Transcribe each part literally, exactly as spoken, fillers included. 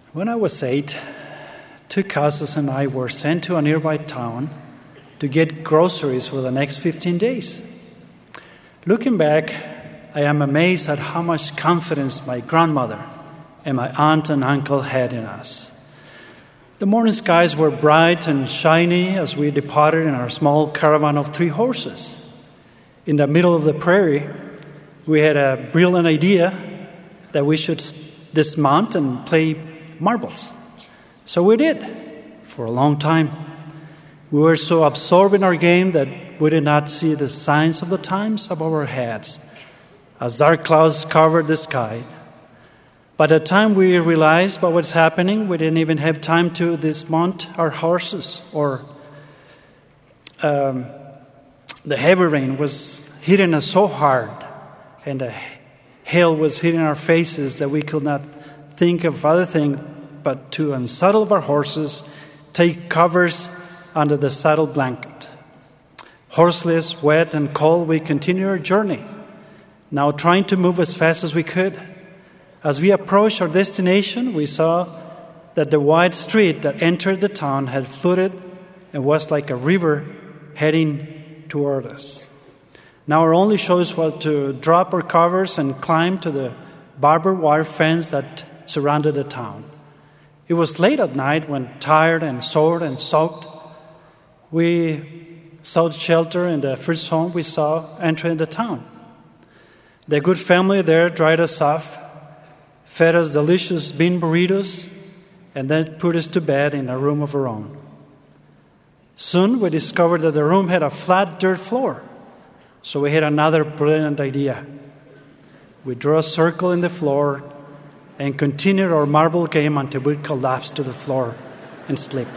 When I was eight, two cousins and I were sent to a nearby town to get groceries for the next fifteen days. Looking back, I am amazed at how much confidence my grandmother and my aunt and uncle had in us. The morning skies were bright and shiny as we departed in our small caravan of three horses. In the middle of the prairie, we had a brilliant idea that we should dismount and play marbles. So we did, for a long time. We were so absorbed in our game that we did not see the signs of the times above our heads as dark clouds covered the sky. By the time we realized what was happening, we didn't even have time to dismount our horses, or um, the heavy rain was hitting us so hard and the hail was hitting our faces that we could not think of other thing but to unsaddle our horses, take covers under the saddle blanket. Horseless, wet, and cold, we continued our journey, now trying to move as fast as we could. As we approached our destination, we saw that the wide street that entered the town had flooded and was like a river heading toward us. Now our only choice was to drop our covers and climb to the barbed wire fence that surrounded the town. It was late at night when, tired and sore and soaked, we sought shelter in the first home we saw entering the town. The good family there dried us off, fed us delicious bean burritos, and then put us to bed in a room of our own. Soon we discovered that the room had a flat dirt floor, so we had another brilliant idea. We drew a circle in the floor and continued our marble game until we collapsed to the floor and sleep.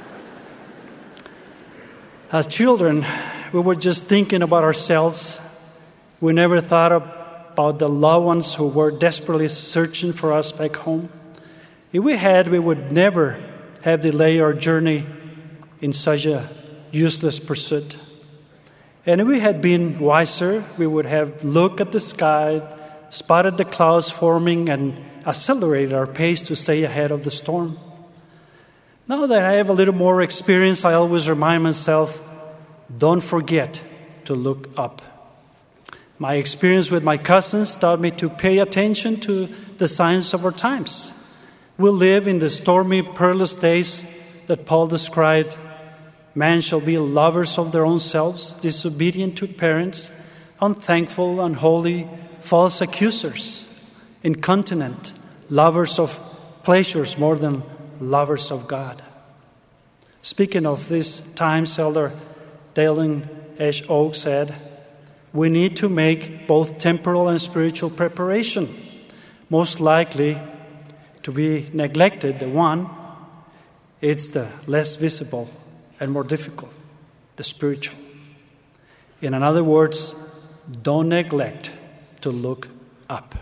As children, we were just thinking about ourselves. We never thought about the loved ones who were desperately searching for us back home. If we had, we would never have delayed our journey in such a useless pursuit. And if we had been wiser, we would have looked at the sky, spotted the clouds forming, and accelerated our pace to stay ahead of the storm. Now that I have a little more experience, I always remind myself, don't forget to look up. My experience with my cousins taught me to pay attention to the signs of our times. We live in the stormy, perilous days that Paul described. Men shall be lovers of their own selves, disobedient to parents, unthankful, unholy, false accusers, incontinent, lovers of pleasures more than lovers of God. Speaking of these times, Elder Dalen H. Oak said, we need to make both temporal and spiritual preparation. Most likely to be neglected, the one, it's the less visible and more difficult, the spiritual. In other words, don't neglect to look up.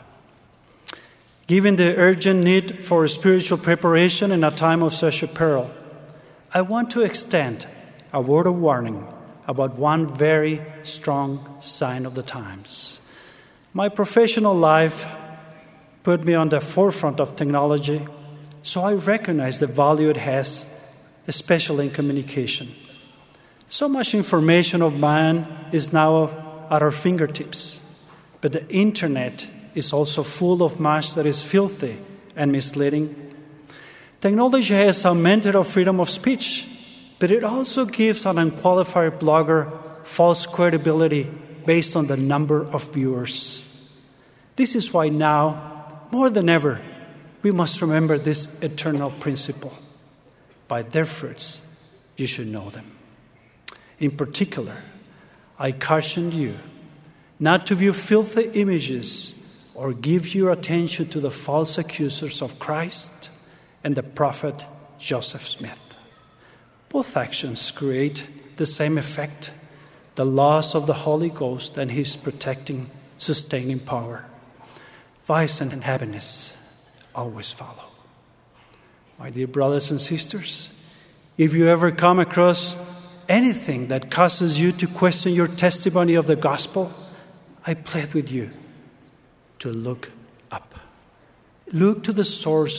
Given the urgent need for spiritual preparation in a time of such a peril, I want to extend a word of warning about one very strong sign of the times. My professional life put me on the forefront of technology, so I recognize the value it has, especially in communication. So much information of man is now at our fingertips, but the internet is also full of much that is filthy and misleading. Technology has augmented our freedom of speech, but it also gives an unqualified blogger false credibility based on the number of viewers. This is why now, more than ever, we must remember this eternal principle. By their fruits, you should know them. In particular, I caution you not to view filthy images or give your attention to the false accusers of Christ and the prophet Joseph Smith. Both actions create the same effect, the loss of the Holy Ghost and His protecting, sustaining power. Vice and happiness always follow. My dear brothers and sisters, if you ever come across anything that causes you to question your testimony of the gospel, I plead with you to look up. Look to the source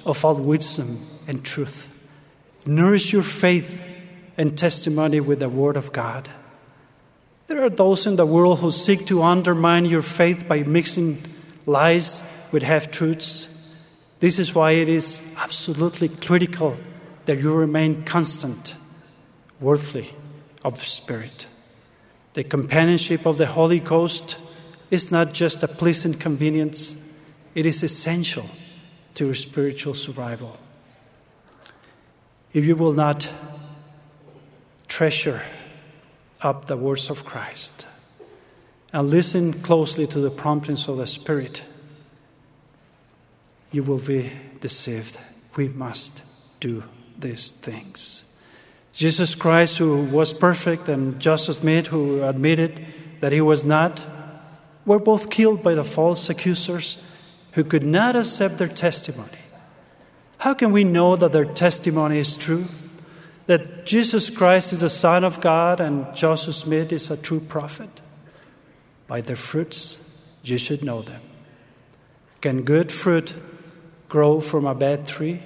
of all wisdom and truth. Nourish your faith and testimony with the Word of God. There are those in the world who seek to undermine your faith by mixing lies with half-truths. This is why it is absolutely critical that you remain constant, worthy of the Spirit. The companionship of the Holy Ghost is not just a pleasant convenience, it is essential to your spiritual survival. If you will not treasure up the words of Christ and listen closely to the promptings of the Spirit, you will be deceived. We must do these things. Jesus Christ, who was perfect, and Joseph Smith, who admitted that he was not, were both killed by the false accusers who could not accept their testimony. How can we know that their testimony is true? That Jesus Christ is the Son of God and Joseph Smith is a true prophet? By their fruits, you should know them. Can good fruit grow from a bad tree?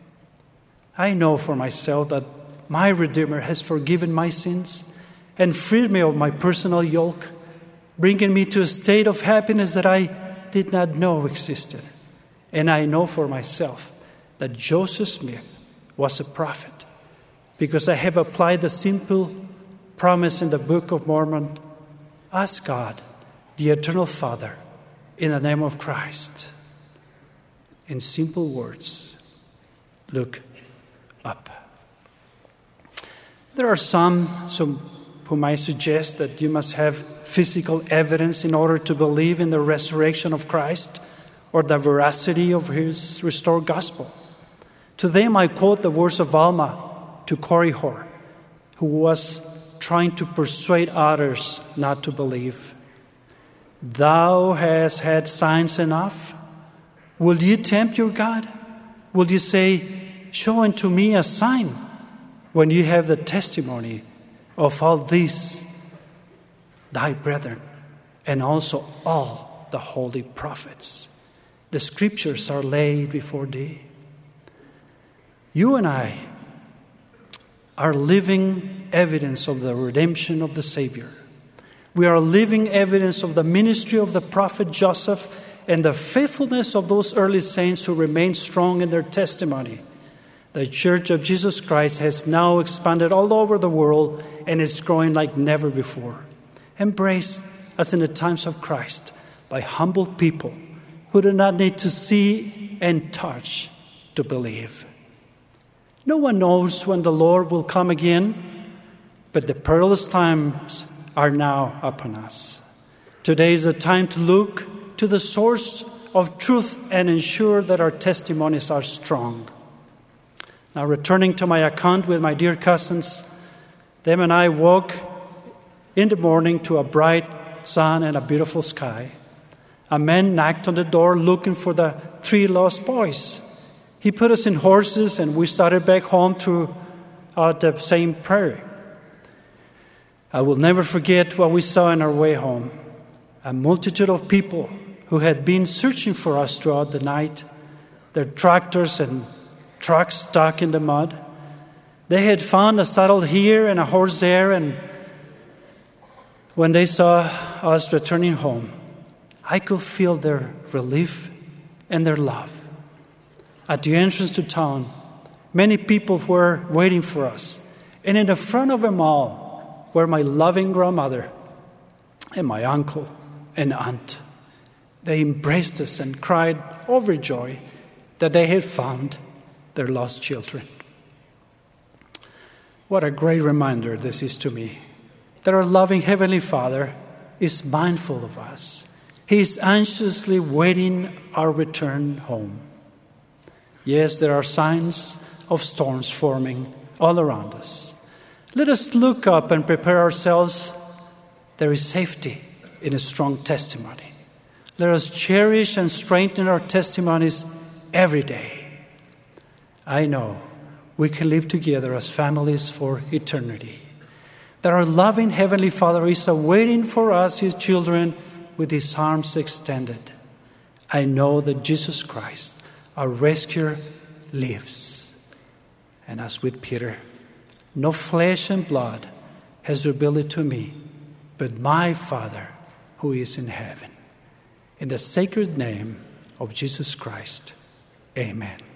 I know for myself that my Redeemer has forgiven my sins and freed me of my personal yoke, bringing me to a state of happiness that I did not know existed. And I know for myself that Joseph Smith was a prophet, because I have applied the simple promise in the Book of Mormon: ask God, the Eternal Father, in the name of Christ. In simple words, look up. There are some who might suggest that you must have physical evidence in order to believe in the resurrection of Christ or the veracity of his restored gospel. To them I quote the words of Alma to Korihor, who was trying to persuade others not to believe. Thou hast had signs enough. Will you tempt your God? Will you say, show unto me a sign, when you have the testimony of all these thy brethren and also all the holy prophets? The scriptures are laid before thee. You and I are living evidence of the redemption of the Savior. We are living evidence of the ministry of the prophet Joseph and the faithfulness of those early saints who remained strong in their testimony. The Church of Jesus Christ has now expanded all over the world and is growing like never before. Embraced, as in the times of Christ, by humble people who do not need to see and touch to believe. No one knows when the Lord will come again, but the perilous times are now upon us. Today is a time to look to the source of truth and ensure that our testimonies are strong. Now, returning to my account with my dear cousins, them and I woke in the morning to a bright sun and a beautiful sky. A man knocked on the door looking for the three lost boys. He put us in horses and we started back home through uh, the same prairie. I will never forget what we saw on our way home. A multitude of people who had been searching for us throughout the night, their tractors and trucks stuck in the mud. They had found a saddle here and a horse there, and when they saw us returning home, I could feel their relief and their love. At the entrance to town, many people were waiting for us, and in the front of them all were my loving grandmother and my uncle and aunt. They embraced us and cried overjoyed that they had found their lost children. What a great reminder this is to me, that our loving Heavenly Father is mindful of us. He is anxiously waiting our return home. Yes, there are signs of storms forming all around us. Let us look up and prepare ourselves. There is safety in a strong testimony. Let us cherish and strengthen our testimonies every day. I know we can live together as families for eternity. That our loving Heavenly Father is awaiting for us, His children, with His arms extended. I know that Jesus Christ, our rescuer, lives. And as with Peter, no flesh and blood has revealed it to me, but my Father who is in heaven. In the sacred name of Jesus Christ, amen.